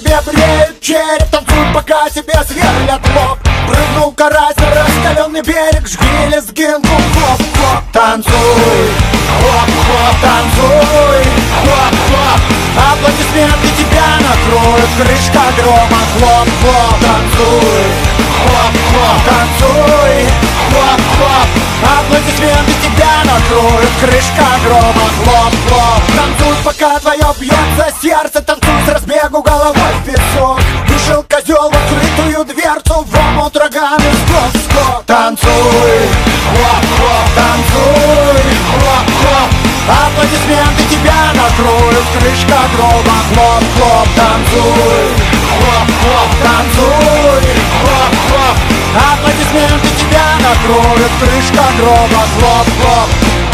тебе бреют череп. Танцуй, пока тебе сверлят лоб. Прыгнул карась на раскаленный берег, жги лезгинку, хлоп-хлоп. Танцуй, хлоп-хлоп, танцуй, хлоп-хлоп. Аплодисменты тебя накроют, крышка грома, хлоп-хлоп. Танцуй, хлоп-хлоп, танцуй, хлоп-хлоп. Аплодисменты тебя накроют, крышка грома, хлоп-хлоп. Танцуй, пока твое бьется сердце, танцуй с разбегу головой в песок. Вышел козел в открытую дверцу, в омут рогами скок-скок. Танцуй, хлоп-хлоп, танцуй, хлоп-хлоп. Аплодисменты тебя накроют, крышка грома, хлоп-хлоп. Танцуй, хлоп-хлоп, танцуй, хлоп-хлоп. Аплодисменты тебя накроют, крышка грома, хлоп-хлоп.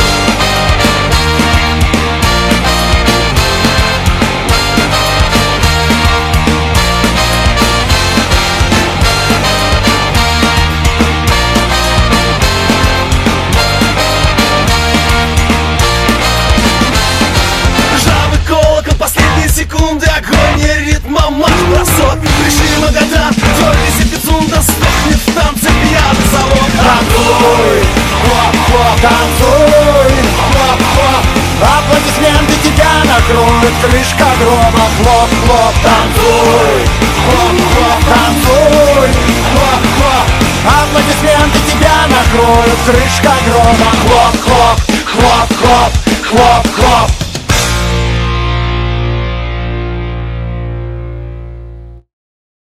Секунды, агония ритма, марш-бросок. Пришли Магадан, дергайся, пицунда, сдохнет в танце пьяный завод. Танцуй, хлоп-хлоп, танцуй, хлоп-хлоп. Аплодисменты тебя накроют, крышка грома, хлоп-хлоп. Танцуй, хлоп-хлоп, танцуй, хлоп-хлоп. Аплодисменты тебя накроют, крышка грома, хлоп-хлоп, хлоп-хлоп, хлоп-хлоп.